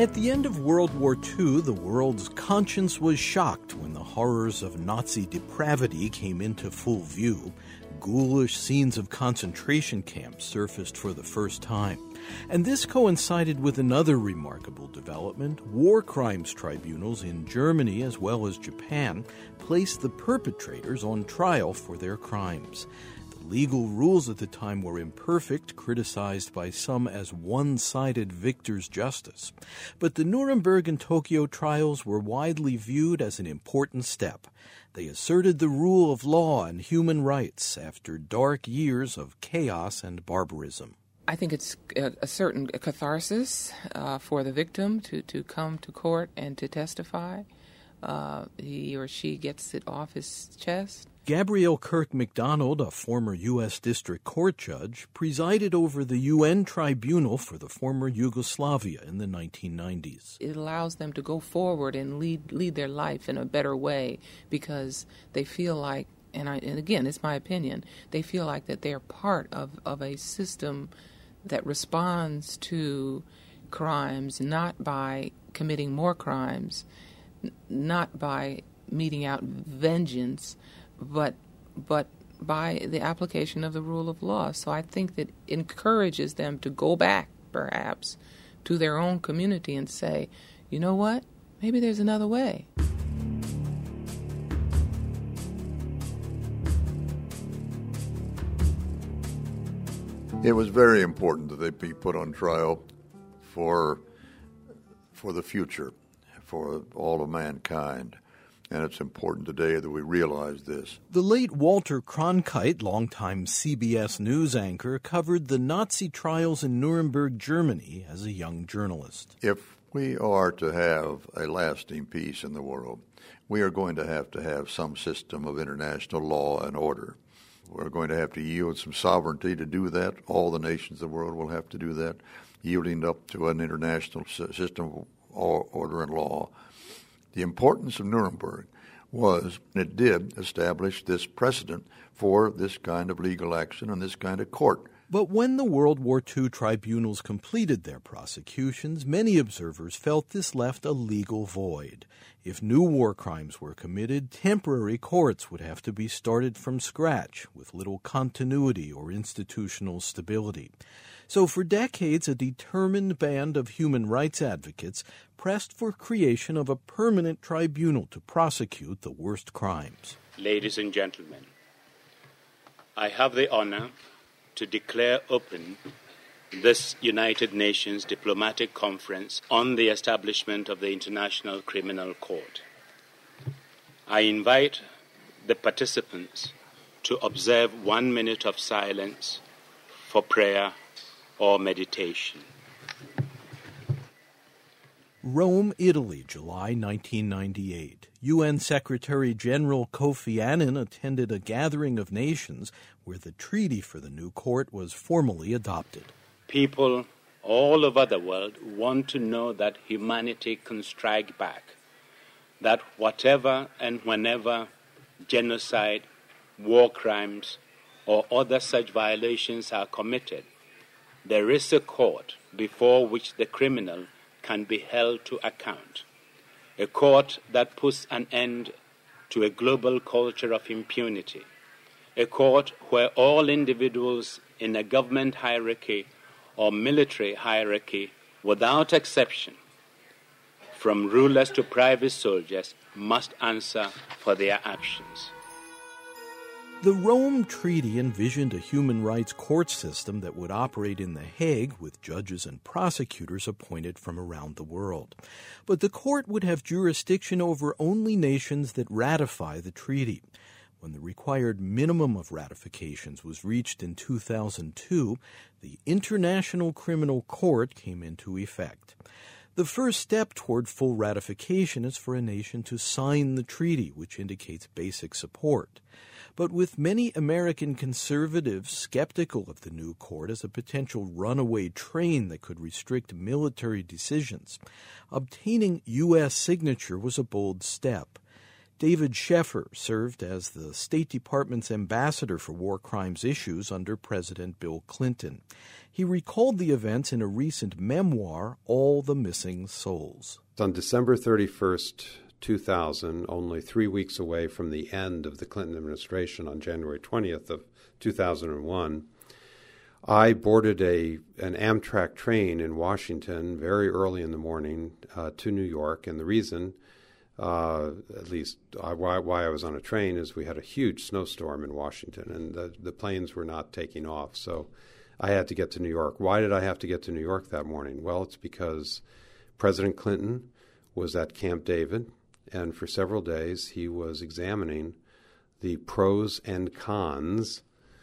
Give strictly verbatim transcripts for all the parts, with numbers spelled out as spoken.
At the end of World War Two, the world's conscience was shocked when the horrors of Nazi depravity came into full view. Ghoulish scenes of concentration camps surfaced for the first time. And this coincided with another remarkable development. War crimes tribunals in Germany as well as Japan placed the perpetrators on trial for their crimes. The legal rules at the time were imperfect, criticized by some as one-sided victor's justice. But the Nuremberg and Tokyo trials were widely viewed as an important step. They asserted the rule of law and human rights after dark years of chaos and barbarism. I think it's a, a certain catharsis uh, for the victim to, to come to court and to testify. Uh, he or she gets it off his chest. Gabrielle Kirk MacDonald, a former U S District Court judge, presided over the U N Tribunal for the former Yugoslavia in the nineteen nineties. It allows them to go forward and lead lead their life in a better way because they feel like, and, I, and again, it's my opinion, they feel like that they're part of, of a system that responds to crimes not by committing more crimes, n- not by meting out vengeance, but but by the application of the rule of law. So I think that encourages them to go back, perhaps, to their own community and say, you know what, maybe there's another way. It was very important that they be put on trial for for the future, for all of mankind. And it's important today that we realize this. The late Walter Cronkite, longtime C B S News anchor, covered the Nazi trials in Nuremberg, Germany, as a young journalist. If we are to have a lasting peace in the world, we are going to have to have some system of international law and order. We're going to have to yield some sovereignty to do that. All the nations of the world will have to do that, yielding up to an international system of order and law. The importance of Nuremberg was it did establish this precedent for this kind of legal action and this kind of court. But when the World War Two tribunals completed their prosecutions, many observers felt this left a legal void. If new war crimes were committed, temporary courts would have to be started from scratch, with little continuity or institutional stability. So for decades, a determined band of human rights advocates pressed for creation of a permanent tribunal to prosecute the worst crimes. Ladies and gentlemen, I have the honor to declare open this United Nations Diplomatic Conference on the establishment of the International Criminal Court. I invite the participants to observe one minute of silence for prayer or meditation. Rome, Italy, July nineteen ninety-eight. U N Secretary-General Kofi Annan attended a gathering of nations where the treaty for the new court was formally adopted. People all over the world want to know that humanity can strike back, that whatever and whenever genocide, war crimes, or other such violations are committed, there is a court before which the criminal can be held to account, a court that puts an end to a global culture of impunity, a court where all individuals in a government hierarchy or military hierarchy, without exception, from rulers to private soldiers, must answer for their actions. The Rome Treaty envisioned a human rights court system that would operate in The Hague with judges and prosecutors appointed from around the world. But the court would have jurisdiction over only nations that ratify the treaty. When the required minimum of ratifications was reached in two thousand two, the International Criminal Court came into effect. The first step toward full ratification is for a nation to sign the treaty, which indicates basic support. But with many American conservatives skeptical of the new court as a potential runaway train that could restrict military decisions, obtaining U S signature was a bold step. David Sheffer served as the State Department's ambassador for war crimes issues under President Bill Clinton. He recalled the events in a recent memoir, All the Missing Souls. On December thirty-first, two thousand, only three weeks away from the end of the Clinton administration on January twentieth of two thousand one, I boarded a an Amtrak train in Washington very early in the morning uh, to New York, and the reason, uh, at least I, why, why I was on a train, is we had a huge snowstorm in Washington, and the, the planes were not taking off, so I had to get to New York. Why did I have to get to New York that morning? Well, it's because President Clinton was at Camp David, and for several days he was examining the pros and cons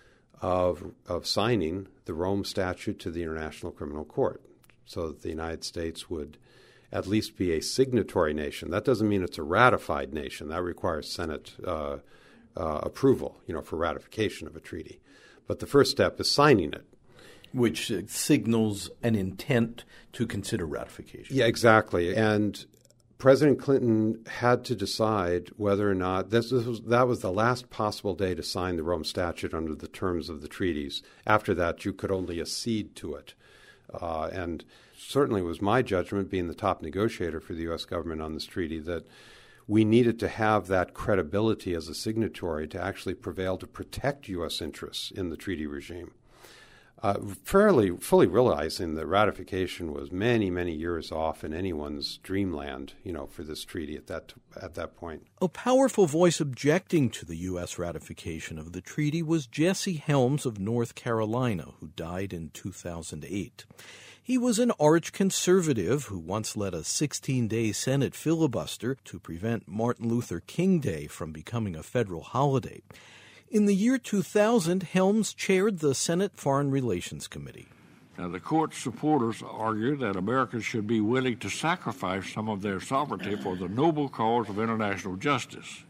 of of signing the Rome Statute to the International Criminal Court, so that the United States would at least be a signatory nation. That doesn't mean it's a ratified nation. That requires Senate uh, uh, approval, you know, for ratification of a treaty. But the first step is signing it. Which signals an intent to consider ratification. Yeah, exactly. And President Clinton had to decide whether or not this, this was that was the last possible day to sign the Rome Statute under the terms of the treaties. After that, you could only accede to it. Uh, and certainly it was my judgment, being the top negotiator for the U S government on this treaty, that we needed to have that credibility as a signatory to actually prevail to protect U S interests in the treaty regime. Uh, fairly fully realizing that ratification was many, many years off in anyone's dreamland, you know, for this treaty at that at that point. A powerful voice objecting to the U S ratification of the treaty was Jesse Helms of North Carolina, who died in two thousand eight. He was an arch conservative who once led a sixteen-day Senate filibuster to prevent Martin Luther King Day from becoming a federal holiday. In the year two thousand, Helms chaired the Senate Foreign Relations Committee. Now, the court's supporters argue that Americans should be willing to sacrifice some of their sovereignty for the noble cause of international justice.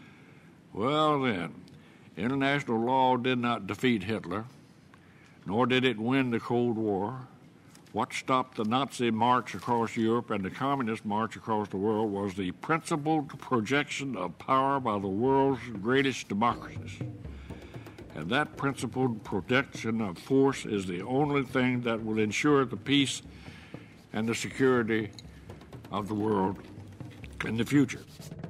Well, then, international law did not defeat Hitler, nor did it win the Cold War. What stopped the Nazi march across Europe and the communist march across the world was the principled projection of power by the world's greatest democracies. And that principled projection of force is the only thing that will ensure the peace and the security of the world in the future.